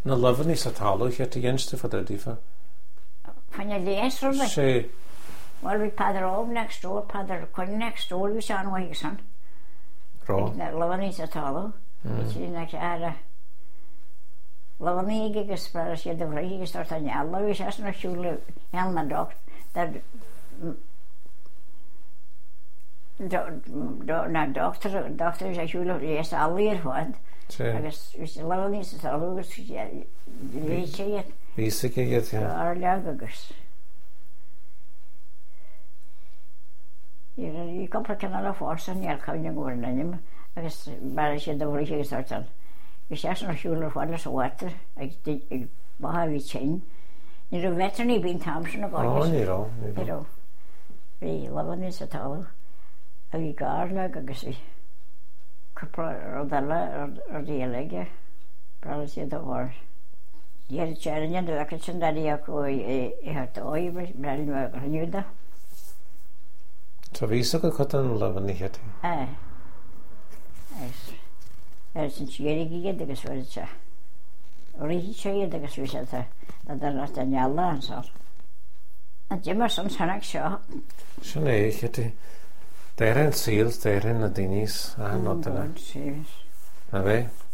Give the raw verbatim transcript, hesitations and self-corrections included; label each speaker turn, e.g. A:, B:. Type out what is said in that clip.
A: Na lefyn ni sa talw, chi ati jenste fod ydi fa?
B: Fan je lees er bij?
A: Se.
B: Wel, we padder over next door, padder kon next door, we zijn nog eens aan.
A: Ro.
B: Lefyn ni sa talw. Ik zie next ara. Lefyn ni ik gesprek, je de vrije gestart aan je alle, we zijn nog schule, helemaal dok. Dat... Na dokter, dokter is schule, je is al leer van. Agus is lefyn ni sa talw, weet je het.
A: Vís ik je het, ja.
B: Ar leag agus. I compra canal forsa ni al cawn yn gwrn yn ym. Agus bara si da vrije gestart aan. We zijn nog schule van de water. Ik baha vi chain. Ni ro vetter ni bin Thompson og
A: Oh, ni ro.
B: Ni ro. Vi lefyn ni sa talw. A vi gar leag agus vi. Compra rodala or dieleg. Bara si da var. Hier het jaar in de vakantie dat ik ook had ooit bij de Grenada.
A: Zo wist ik ook dat een lefyn ni het.
B: Ah. Es. Es een chigeri gige de geswertje. Orihi chige de geswertje. Dat er dat dan jalla aan zal. En je maar soms hanak zo.
A: Zo nee, ik het. Daar een ziel, daar een dinis aan notelen.
B: Ja.
A: Na we?